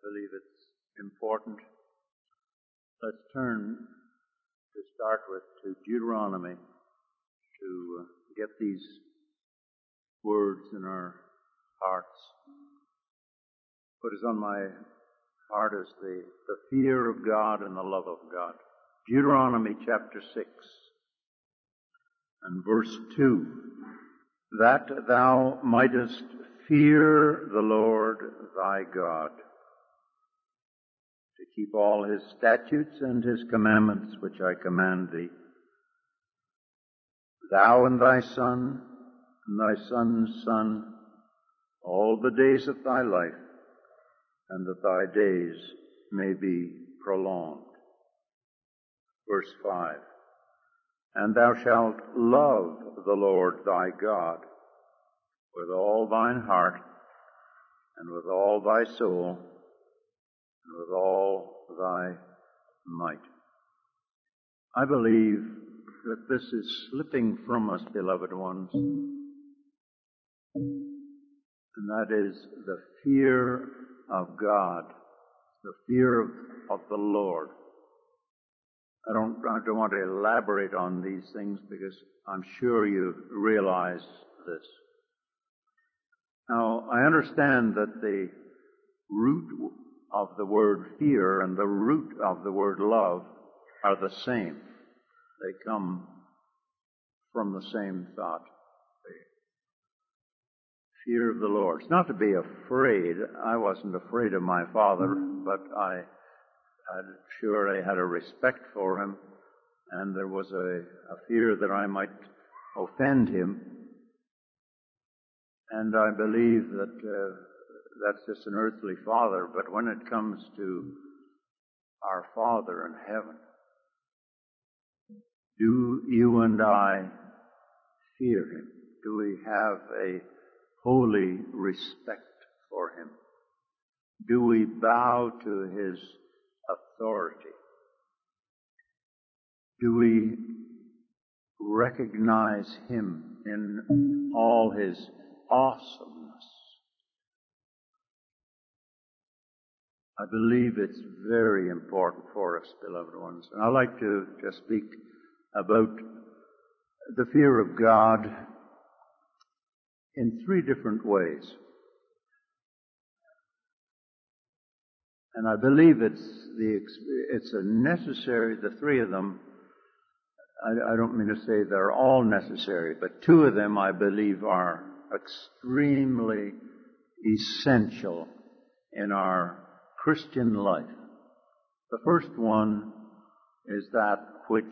believe it's important. Let's turn to start with to Deuteronomy to get these words in our hearts. What is on my heart is the fear of God and the love of God. Deuteronomy chapter 6 and verse 2. That thou mightest fear the Lord thy God, to keep all his statutes and his commandments which I command thee, thou and thy son and thy son's son, all the days of thy life, and that thy days may be prolonged. Verse 5. And thou shalt love the Lord thy God with all thine heart, and with all thy soul, and with all thy might. I believe that this is slipping from us, beloved ones, and that is the fear of God, the fear of the Lord. I don't want to elaborate on these things because I'm sure you realize this. Now, I understand that the root of the word fear and the root of the word love are the same. They come from the same thought. The fear of the Lord. It's not to be afraid. I wasn't afraid of my father, but I'm sure I had a respect for him, and there was a fear that I might offend him. And I believe that that's just an earthly father, but when it comes to our Father in heaven, do you and I fear him? Do we have a holy respect for him? Do we bow to his authority? Do we recognize him in all his awesomeness? I believe it's very important for us, beloved ones. And I'd like to just speak about the fear of God in three different ways. And I believe it's a necessary, the three of them, I don't mean to say they're all necessary, but two of them I believe are extremely essential in our Christian life. The first one is that which,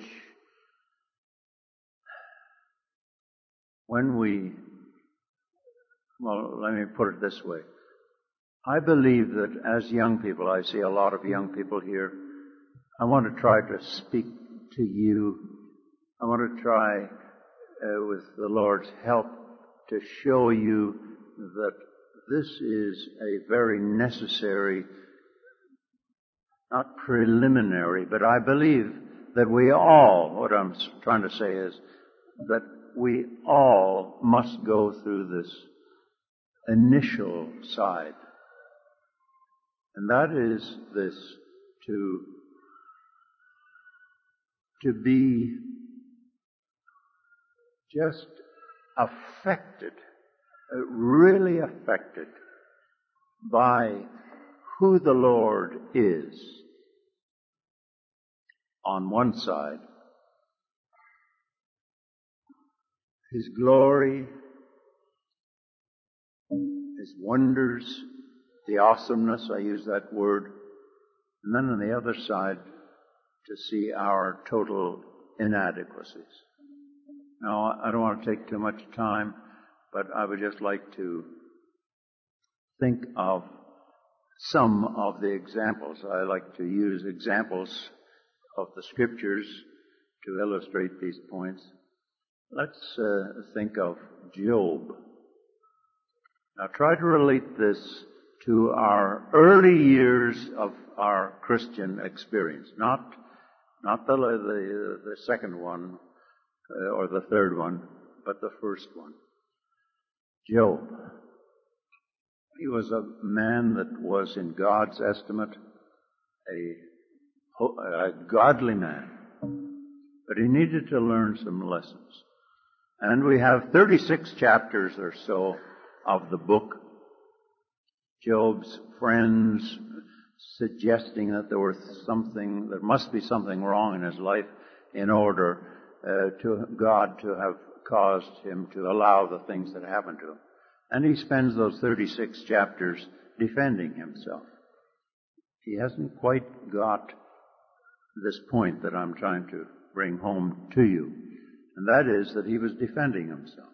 let me put it this way. I believe that as young people, I see a lot of young people here, I want to try to speak to you. I want to try, with the Lord's help, to show you that this is a very necessary, not preliminary, but I believe that we all, what I'm trying to say is that we all must go through this initial side. And that is this, to be just affected, really affected by who the Lord is on one side, his glory, his wonders, the awesomeness, I use that word, and then on the other side, to see our total inadequacies. Now, I don't want to take too much time, but I would just like to think of some of the examples. I like to use examples of the Scriptures to illustrate these points. Let's think of Job. Now, try to relate this to our early years of our Christian experience, not the second one or the third one, but the first one. Job. He was a man that was, in God's estimate, a godly man. But he needed to learn some lessons. And we have 36 chapters or so of the book. Job's friends suggesting that there must be something wrong in his life in order to God to have caused him to allow the things that happened to him. And he spends those 36 chapters defending himself. He hasn't quite got this point that I'm trying to bring home to you. And that is that he was defending himself.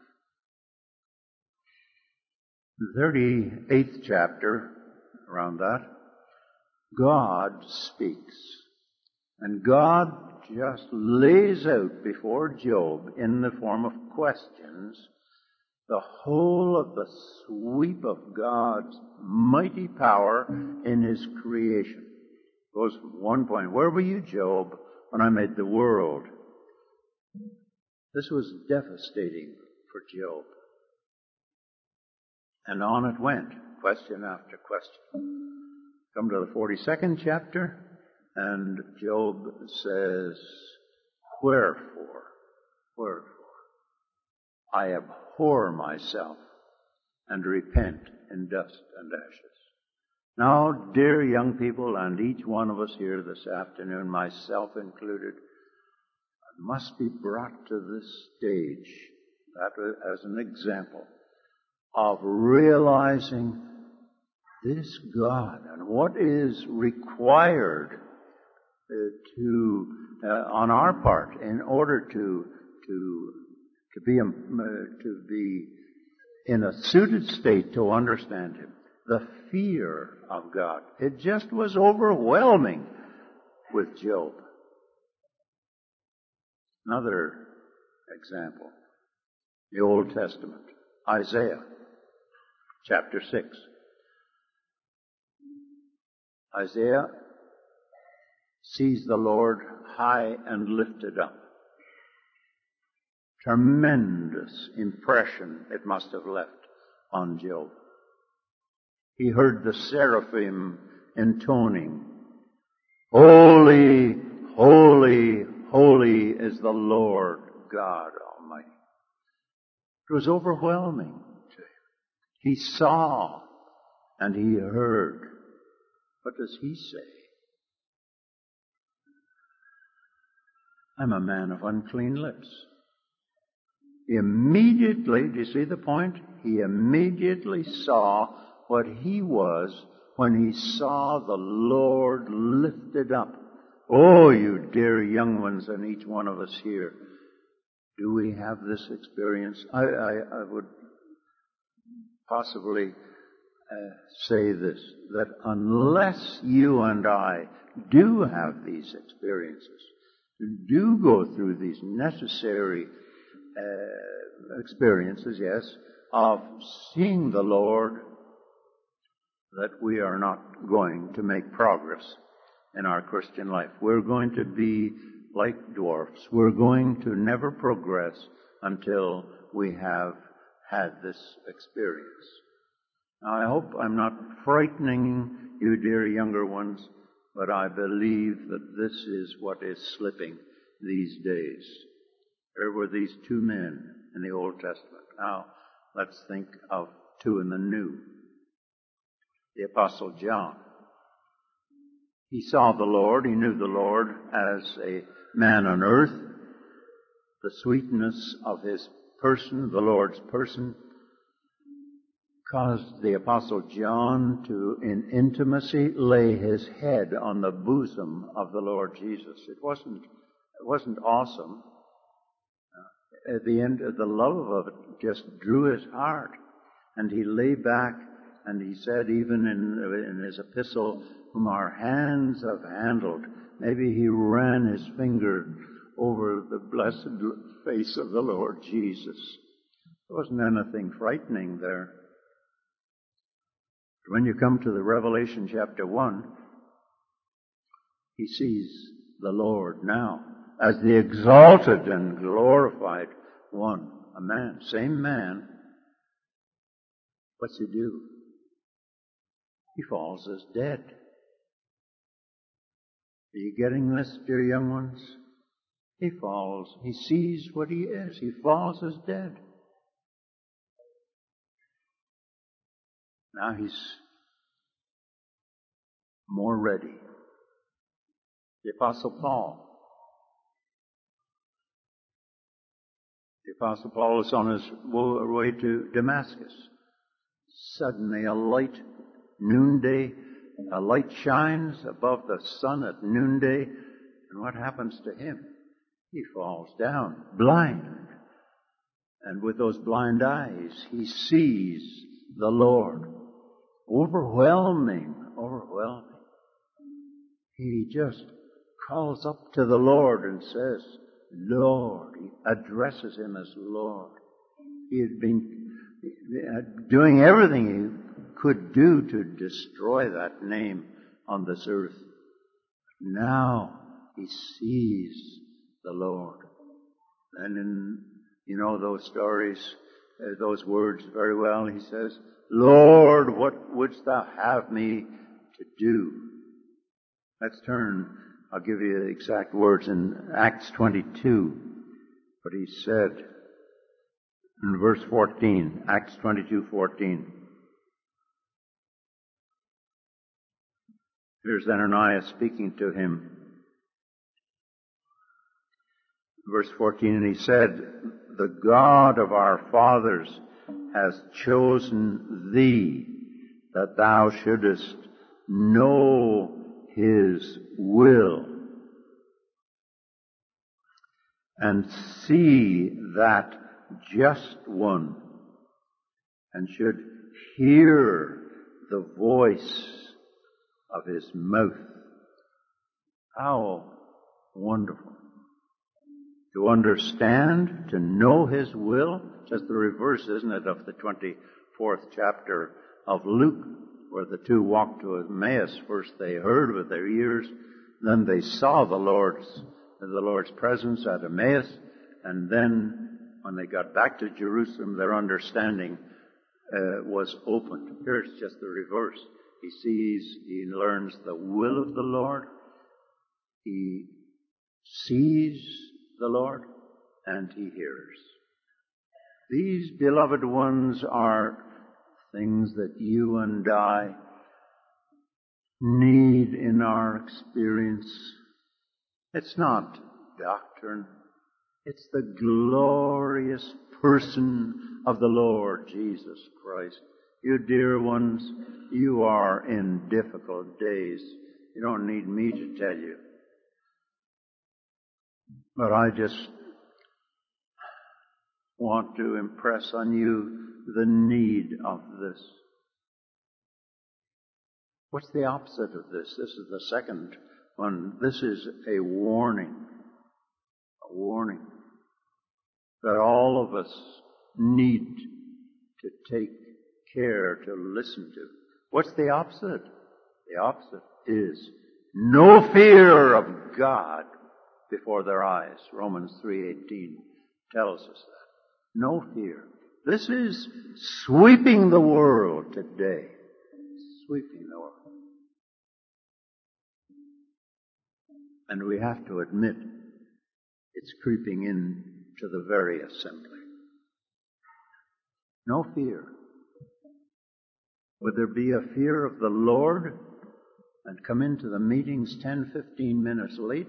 The 38th chapter, around that, God speaks. And God just lays out before Job, in the form of questions, the whole of the sweep of God's mighty power in His creation. Goes from one point, where were you, Job, when I made the world? This was devastating for Job. And on it went, question after question. Come to the 42nd chapter, and Job says, Wherefore? I abhor myself and repent in dust and ashes. Now, dear young people, and each one of us here this afternoon, myself included, must be brought to this stage, that as an example, of realizing this God and what is required on our part in order to be in a suited state to understand Him. The fear of God. It just was overwhelming with Job. Another example, the Old Testament, Isaiah, chapter 6. Isaiah sees the Lord high and lifted up. Tremendous impression it must have left on Job. He heard the seraphim intoning, Holy, holy, holy is the Lord God Almighty. It was overwhelming to him. He saw and he heard. What does he say? I'm a man of unclean lips. Immediately, do you see the point? He immediately saw what he was when he saw the Lord lifted up. Oh, you dear young ones, and each one of us here, do we have this experience? I would possibly say this, that unless you and I do have these experiences, do go through these necessary experiences, yes, of seeing the Lord, that we are not going to make progress in our Christian life. We're going to be like dwarfs. We're going to never progress until we have had this experience. Now, I hope I'm not frightening you, dear younger ones, but I believe that this is what is slipping these days. There were these two men in the Old Testament. Now, let's think of two in the New. The Apostle John. He saw the Lord. He knew the Lord as a man on earth. The sweetness of His person, the Lord's person, caused the Apostle John to, in intimacy, lay his head on the bosom of the Lord Jesus. It wasn't awesome. At the end, the love of it just drew his heart. And he lay back, and he said, even in his epistle, whom our hands have handled, maybe he ran his finger over the blessed face of the Lord Jesus. There wasn't anything frightening there. When you come to the Revelation chapter 1, he sees the Lord now as the exalted and glorified one, a man, same man. What's he do? he falls as dead. Are you getting this, dear young ones? He falls. He sees what he is. He falls as dead. Now he's more ready. The Apostle Paul. The Apostle Paul is on his way to Damascus. Suddenly a light shines above the sun at noonday. And what happens to him? He falls down, blind. And with those blind eyes, he sees the Lord. Overwhelming. He just calls up to the Lord and says, Lord. He addresses him as Lord. He had been doing everything he could do to destroy that name on this earth. Now he sees the Lord. And those stories, those words very well, he says, Lord, what wouldst thou have me to do? Let's turn, I'll give you the exact words in Acts 22. But he said in verse 14, Acts 22:14. Here's Ananias speaking to him. Verse 14, and he said, the God of our fathers has chosen thee, that thou shouldest know his will, and see that just one, and should hear the voice of his mouth. How wonderful. To understand, to know his will, just the reverse, isn't it, of the 24th chapter of Luke, where the two walked to Emmaus. First they heard with their ears, then they saw the Lord's presence at Emmaus, and then when they got back to Jerusalem, their understanding was opened. Here it's just the reverse. He learns the will of the Lord, he sees the Lord, and he hears. These, beloved ones, are things that you and I need in our experience. It's not doctrine. It's the glorious person of the Lord Jesus Christ. You dear ones, you are in difficult days. You don't need me to tell you. But I just want to impress on you the need of this. What's the opposite of this? This is the second one. This is a warning. A warning that all of us need to take care to listen to. What's the opposite? The opposite is no fear of God before their eyes. Romans 3:18 tells us that. No fear. This is sweeping the world today. Sweeping the world. And we have to admit it's creeping in to the very assembly. No fear. Would there be a fear of the Lord and come into the meetings 10, 15 minutes late?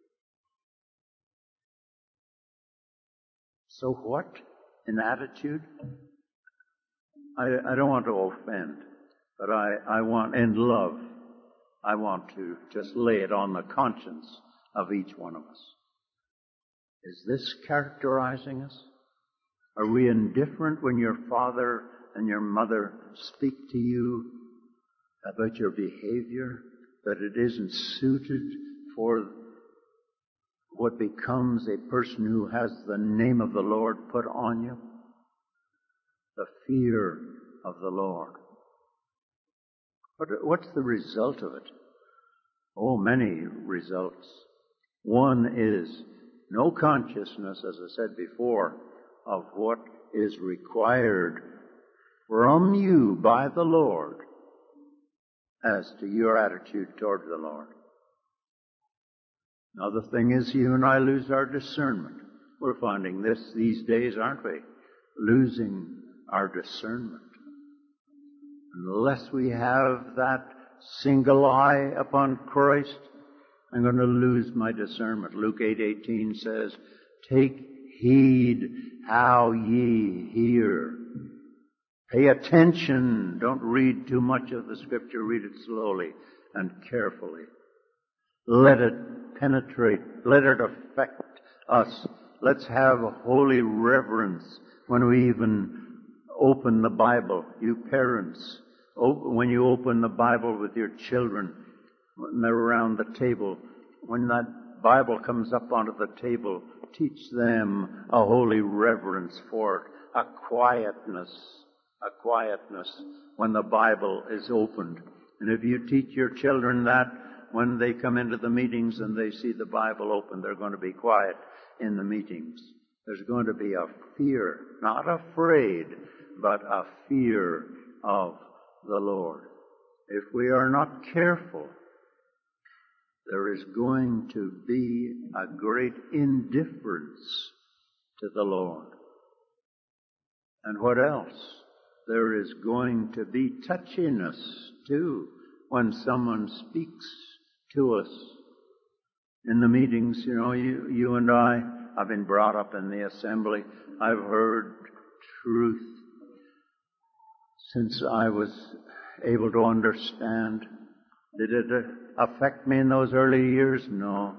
So what? In attitude? I don't want to offend, but I want, in love, I want to just lay it on the conscience of each one of us. Is this characterizing us? Are we indifferent when your father and your mother speak to you about your behavior, that it isn't suited for what becomes a person who has the name of the Lord put on you? The fear of the Lord. What's the result of it? Oh, many results. One is no consciousness, as I said before, of what is required from you by the Lord as to your attitude toward the Lord. Now the thing is, you and I lose our discernment. We're finding this these days, aren't we? Losing our discernment. Unless we have that single eye upon Christ, I'm going to lose my discernment. Luke 8:18 says, "Take heed how ye hear." Pay attention. Don't read too much of the Scripture. Read it slowly and carefully. Let it penetrate. Let it affect us. Let's have a holy reverence when we even open the Bible. You parents, when you open the Bible with your children, when they're around the table, when that Bible comes up onto the table, teach them a holy reverence for it, a quietness when the Bible is opened. And if you teach your children that, when they come into the meetings and they see the Bible open, they're going to be quiet in the meetings. There's going to be a fear, not afraid, but a fear of the Lord. If we are not careful, there is going to be a great indifference to the Lord. And what else? There is going to be touchiness, too, when someone speaks to us. In the meetings, you and I've been brought up in the assembly. I've heard truth since I was able to understand. Did it affect me in those early years? No.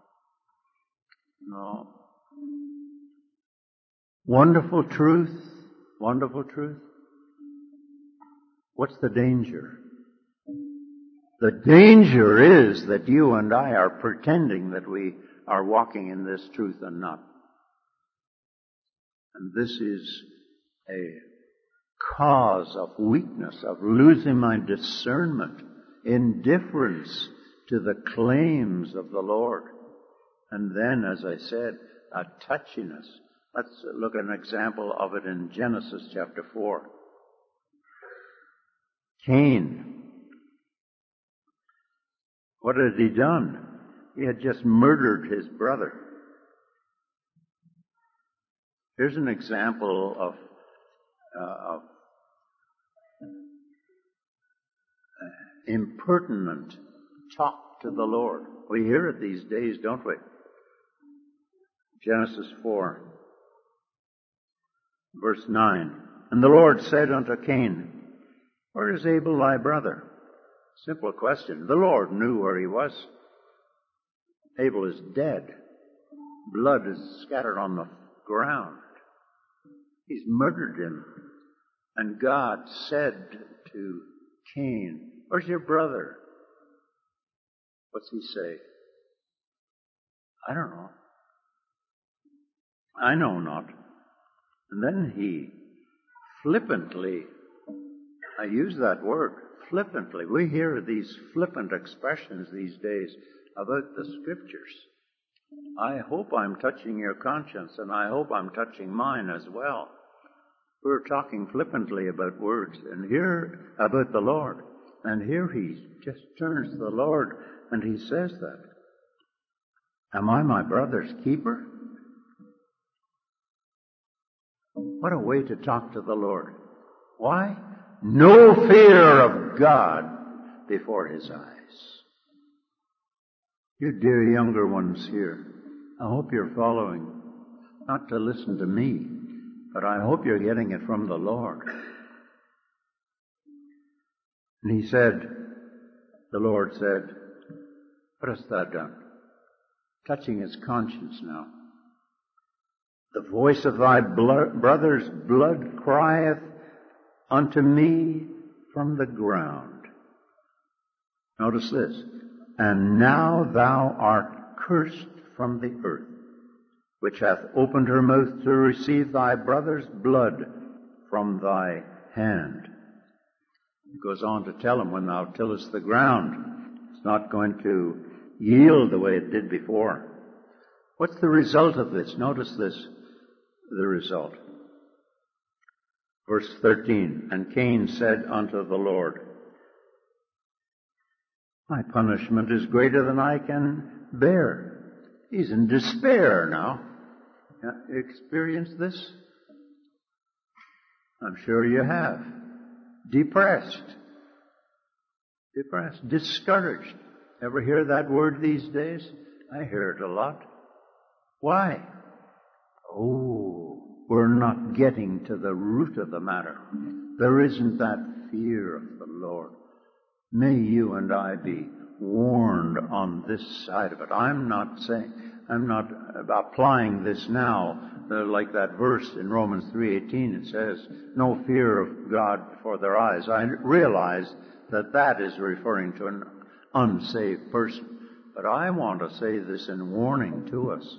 Wonderful truth. Wonderful truth. What's the danger? The danger is that you and I are pretending that we are walking in this truth and not. And this is a cause of weakness, of losing my discernment, indifference to the claims of the Lord. And then, as I said, a touchiness. Let's look at an example of it in Genesis chapter 4. Cain. What had he done? He had just murdered his brother. Here's an example of impertinent talk to the Lord. We hear it these days, don't we? Genesis 4, verse 9. And the Lord said unto Cain, Where is Abel thy brother? Simple question. The Lord knew where he was. Abel is dead. Blood is scattered on the ground. He's murdered him. And God said to Cain, Where's your brother? What's he say? I don't know. I know not. And then he flippantly, I use that word, flippantly. We hear these flippant expressions these days about the Scriptures. I hope I'm touching your conscience, and I hope I'm touching mine as well. We're talking flippantly about words, and here about the Lord. And here he just turns to the Lord, and he says that. Am I my brother's keeper? What a way to talk to the Lord. Why? No fear of God before his eyes. You dear younger ones here, I hope you're following, not to listen to me, but I hope you're getting it from the Lord. And he said, the Lord said, What hast thou done? Touching his conscience now. The voice of thy brother's blood crieth unto me from the ground. Notice this. And now thou art cursed from the earth, which hath opened her mouth to receive thy brother's blood from thy hand. It goes on to tell him, when thou tillest the ground, it's not going to yield the way it did before. What's the result of this? Notice this, the result. Verse 13, And Cain said unto the Lord, My punishment is greater than I can bear. He's in despair now. Experienced this? I'm sure you have. Depressed, discouraged. Ever hear that word these days? I hear it a lot. Why? Oh, we're not getting to the root of the matter. There isn't that fear of the Lord. May you and I be warned on this side of it. I'm not applying this now like that verse in Romans 3:18. It says, no fear of God before their eyes. I realize that is referring to an unsaved person. But I want to say this in warning to us.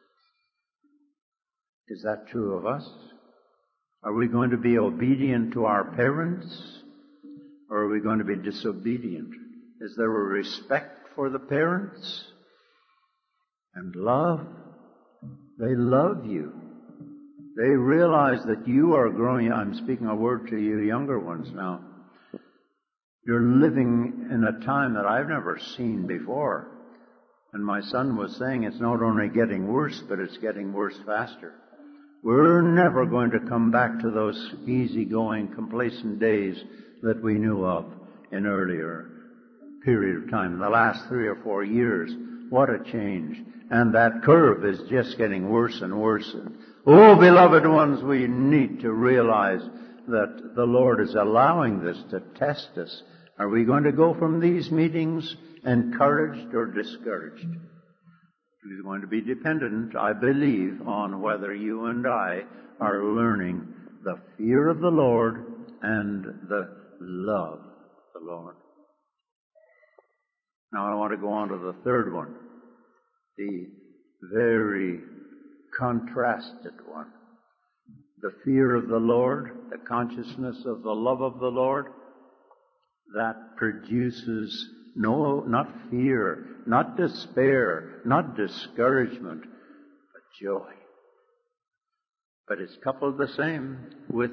Is that true of us? Are we going to be obedient to our parents? Or are we going to be disobedient? Is there a respect for the parents? And love? They love you. They realize that you are growing. I'm speaking a word to you younger ones now. You're living in a time that I've never seen before. And my son was saying it's not only getting worse, but it's getting worse faster. We're never going to come back to those easygoing, complacent days that we knew of in earlier period of time. In the last 3 or 4 years, what a change. And that curve is just getting worse and worse. Oh, beloved ones, we need to realize that the Lord is allowing this to test us. Are we going to go from these meetings encouraged or discouraged? It's going to be dependent, I believe, on whether you and I are learning the fear of the Lord and the love of the Lord. Now I want to go on to the third one, the very contrasted one. The fear of the Lord, the consciousness of the love of the Lord, that produces not fear, not despair, not discouragement, but joy. But it's coupled the same with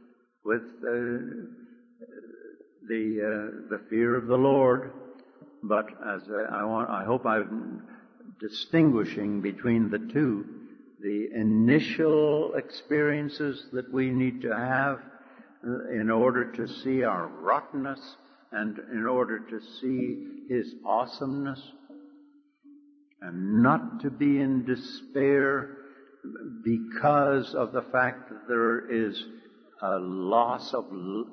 the fear of the Lord. But as I hope I'm distinguishing between the two, the initial experiences that we need to have in order to see our rottenness and in order to see His awesomeness, and not to be in despair because of the fact that there is a loss of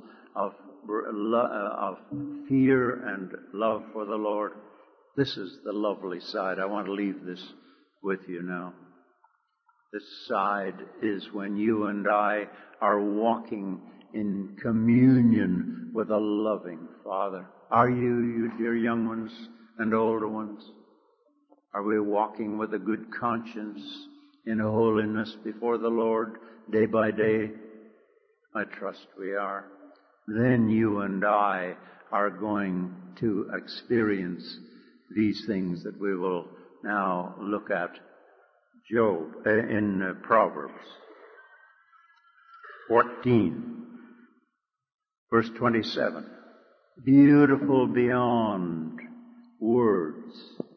fear and love for the Lord. This is the lovely side. I want to leave this with you now. This side is when you and I are walking in communion with a loving Father. Are you dear young ones and older ones? Are we walking with a good conscience in holiness before the Lord day by day? I trust we are. Then you and I are going to experience these things that we will now look at in Proverbs 14, verse 27. Beautiful beyond words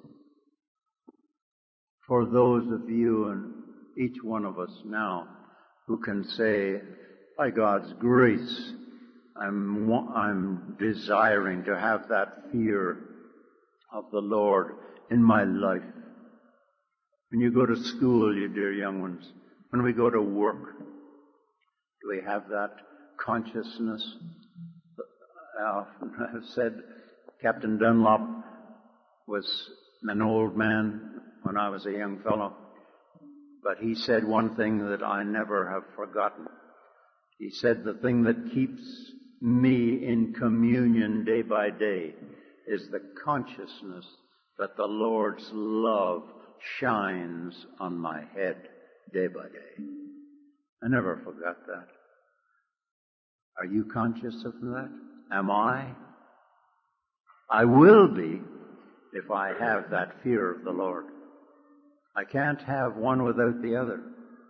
for those of you and each one of us now who can say, by God's grace, I'm desiring to have that fear of the Lord in my life. When you go to school, you dear young ones, when we go to work, do we have that consciousness? I often have said Captain Dunlop was an old man when I was a young fellow, but he said one thing that I never have forgotten. He said the thing that keeps me in communion day by day is the consciousness that the Lord's love shines on my head day by day. I never forgot that. Are you conscious of that? Am I? I will be if I have that fear of the Lord. I can't have one without the other.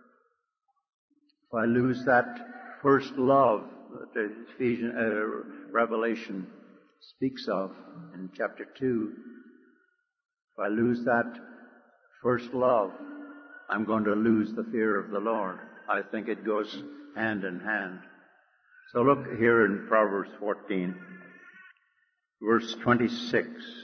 If I lose that first love, Revelation speaks of in chapter 2. If I lose that first love, I'm going to lose the fear of the Lord. I think it goes hand in hand. So look here in Proverbs 14, verse 26.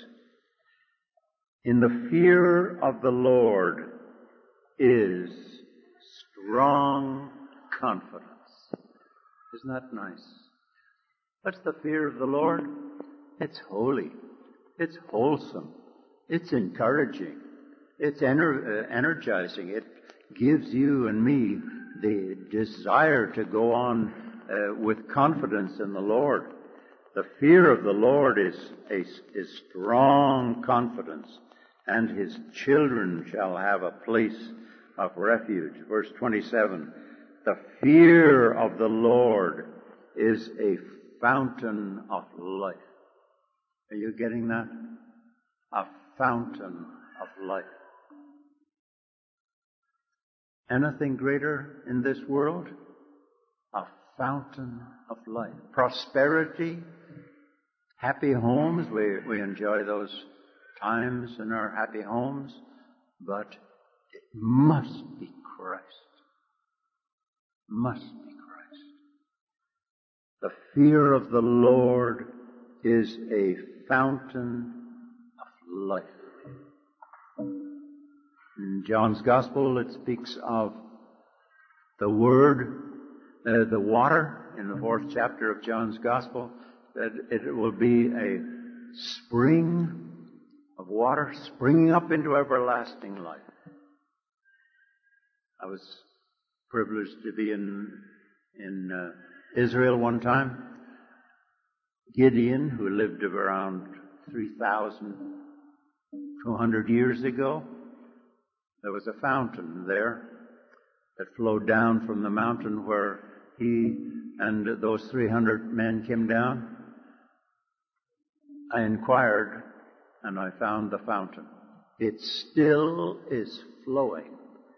In the fear of the Lord is strong confidence. Isn't that nice? What's the fear of the Lord? It's holy. It's wholesome. It's encouraging. It's energizing. It gives you and me the desire to go on with confidence in the Lord. The fear of the Lord is strong confidence, and His children shall have a place of refuge. Verse 27, the fear of the Lord is a fountain of life. Are you getting that? A fountain of life. Anything greater in this world? A fountain of life. Prosperity, happy homes. We enjoy those times in our happy homes, but it must be Christ. Must be Christ. The fear of the Lord is a fountain of life. In John's Gospel, it speaks of the Word, the water, in the 4th chapter of John's Gospel, that it will be a spring of water springing up into everlasting life. I was privileged to be in Israel one time. Gideon, who lived around 3,200 years ago, there was a fountain there that flowed down from the mountain where he and those 300 men came down. I inquired, and I found the fountain. It still is flowing.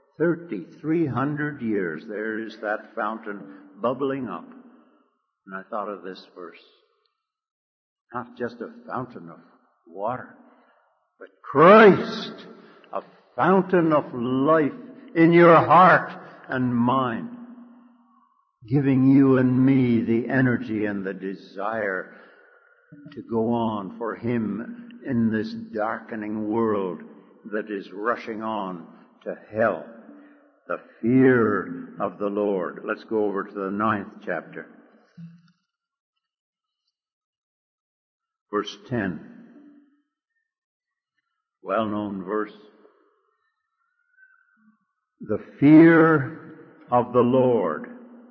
3,300 years, there is that fountain bubbling up. And I thought of this verse. Not just a fountain of water, but Christ, a fountain of life in your heart and mind, giving you and me the energy and the desire to go on for Him in this darkening world that is rushing on to hell. The fear of the Lord. Let's go over to the 9th chapter. Verse 10. Well-known verse. The fear of the Lord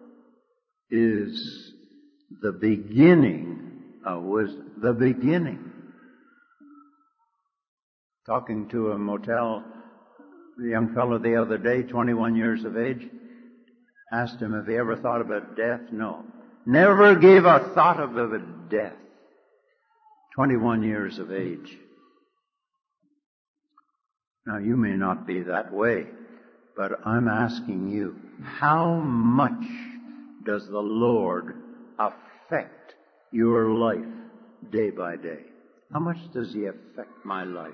is the beginning of wisdom. The beginning. Talking to a young fellow the other day, 21 years of age, asked him if he ever thought about death. No. Never gave a thought about death. 21 years of age. Now, you may not be that way, but I'm asking you, how much does the Lord affect your life day by day? How much does He affect my life?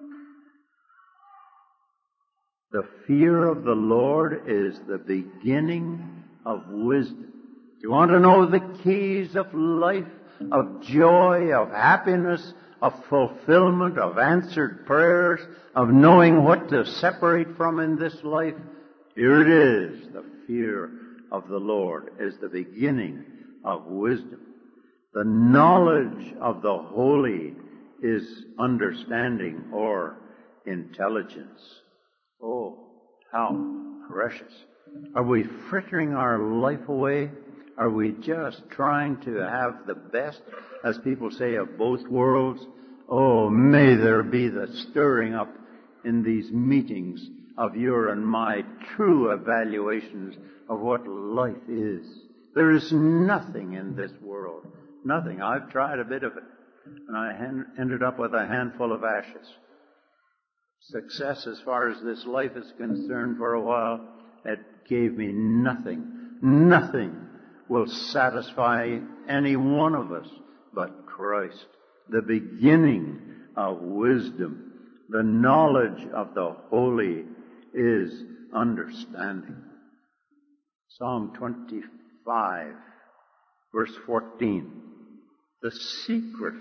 The fear of the Lord is the beginning of wisdom. You want to know the keys of life, of joy, of happiness, of fulfillment, of answered prayers, of knowing what to separate from in this life? Here it is. The fear of the Lord is the beginning of wisdom. The knowledge of the holy is understanding or intelligence. Oh, how precious. Are we frittering our life away? Are we just trying to have the best, as people say, of both worlds? Oh, may there be the stirring up in these meetings of your and my true evaluations of what life is. There is nothing in this world. Nothing. I've tried a bit of it, and I ended up with a handful of ashes. Success as far as this life is concerned for a while, it gave me nothing. Nothing will satisfy any one of us but Christ. The beginning of wisdom, the knowledge of the holy is understanding. Psalm 25, verse 14. The secret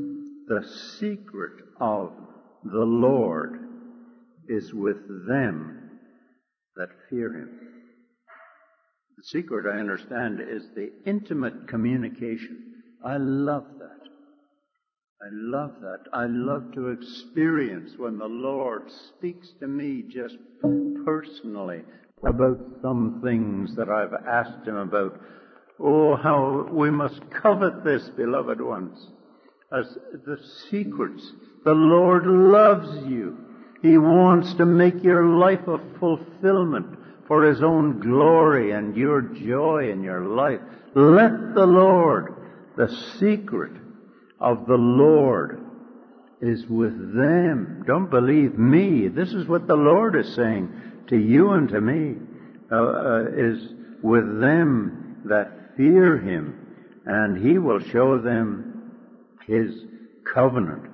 of the Lord is with them that fear Him. The secret, I understand, is the intimate communication. I love that. I love to experience when the Lord speaks to me just personally about some things that I've asked Him about. Oh, how we must covet this, beloved ones, as the secrets. The Lord loves you. He wants to make your life a fulfillment for His own glory and your joy in your life. Let the Lord, the secret of the Lord is with them. Don't believe me. This is what the Lord is saying to you and to me, is with them that fear Him, and He will show them His covenant.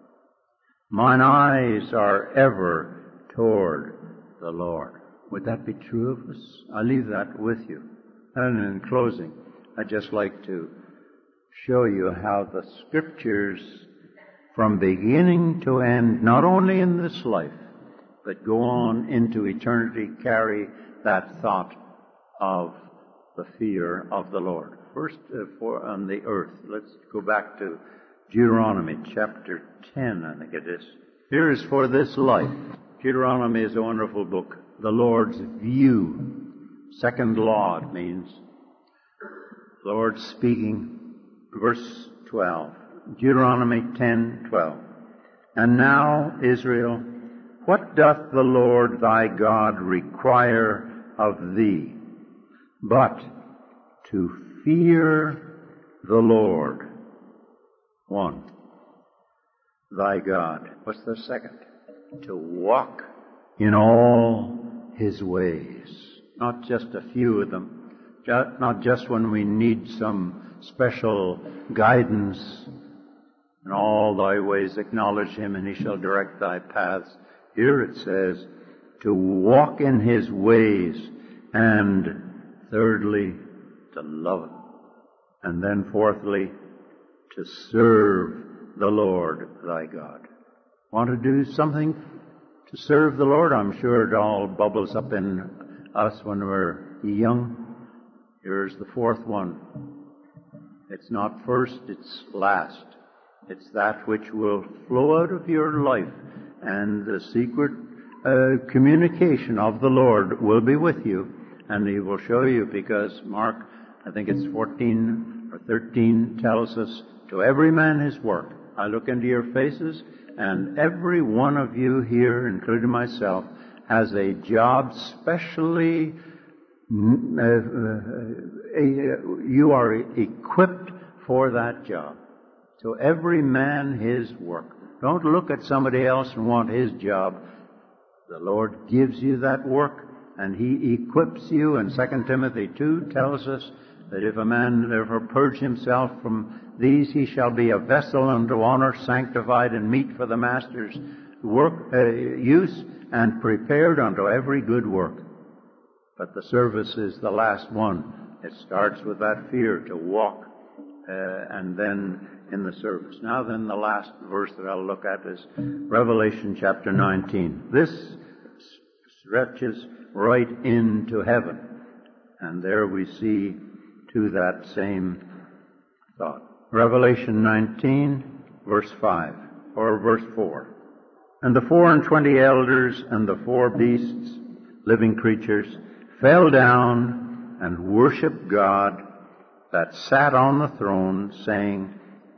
Mine eyes are ever toward the Lord. Would that be true of us? I'll leave that with you. And in closing, I'd just like to show you how the Scriptures, from beginning to end, not only in this life, but go on into eternity, carry that thought of the fear of the Lord. First, on the earth. Let's go back to Deuteronomy chapter 10, I think it is. Here is for this life. Deuteronomy is a wonderful book. The Lord's view. Second law, it means. Lord speaking. Verse 12. Deuteronomy 10:12. And now, Israel, what doth the Lord thy God require of thee, but to fear the Lord? One, thy God. What's the second? To walk in all His ways. Not just a few of them. Not just when we need some special guidance. In all thy ways acknowledge Him, and He shall direct thy paths. Here it says, to walk in His ways, and thirdly, to love Him. And then fourthly, to serve the Lord thy God. Want to do something to serve the Lord? I'm sure it all bubbles up in us when we're young. Here's the fourth one. It's not first, it's last. It's that which will flow out of your life, and the secret communication of the Lord will be with you, and He will show you, because Mark, I think it's 14 or 13, tells us, to every man his work. I look into your faces, and every one of you here, including myself, has a job specially. You are equipped for that job. To every man his work. Don't look at somebody else and want his job. The Lord gives you that work, and He equips you. And 2 Timothy 2 tells us that if a man therefore purge himself from these, he shall be a vessel unto honor, sanctified and meet for the Master's work, use, and prepared unto every good work. But the service is the last one. It starts with that fear to walk, and then in the service. Now then, the last verse that I'll look at is Revelation chapter 19. This stretches right into heaven. And there we see to that same thought. Revelation 19, verse 5, or verse 4. And the 24 elders and the 4 beasts, living creatures, fell down and worshipped God that sat on the throne, saying,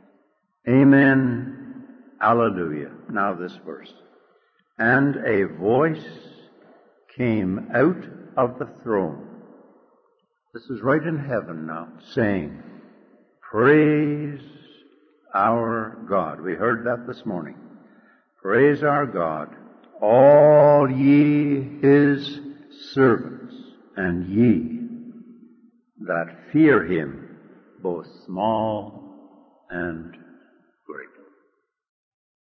Amen, Alleluia. Now this verse. And a voice came out of the throne. This is right in heaven now, saying, Praise our God. We heard that this morning. Praise our God, all ye His servants, and ye that fear Him, both small and